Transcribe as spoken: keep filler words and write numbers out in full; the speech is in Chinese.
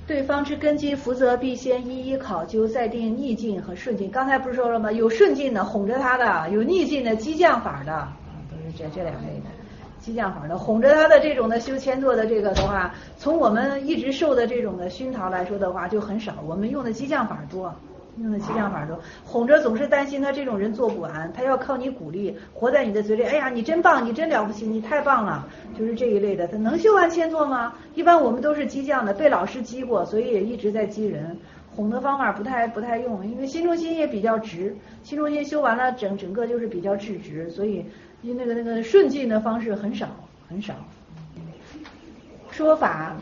对方之根基福泽，必先一一考究，再定逆境和顺境。刚才不是说了吗？有顺境的哄着他的，有逆境的激将法的，都是这这两类的。激将法的哄着他的这种的修谦坐的这个的话，从我们一直受的这种的熏陶来说的话就很少，我们用的激将法多。用的激将法多，哄着总是担心他这种人做不完，他要靠你鼓励，活在你的嘴里，哎呀你真棒，你真了不起，你太棒了，就是这一类的。他能修完谦坐吗？一般我们都是激将的，被老师激过，所以也一直在激人。哄的方法不太不太用，因为心中心也比较直，心中心修完了整整个就是比较直直，所以那个那个顺境的方式很少很少。说法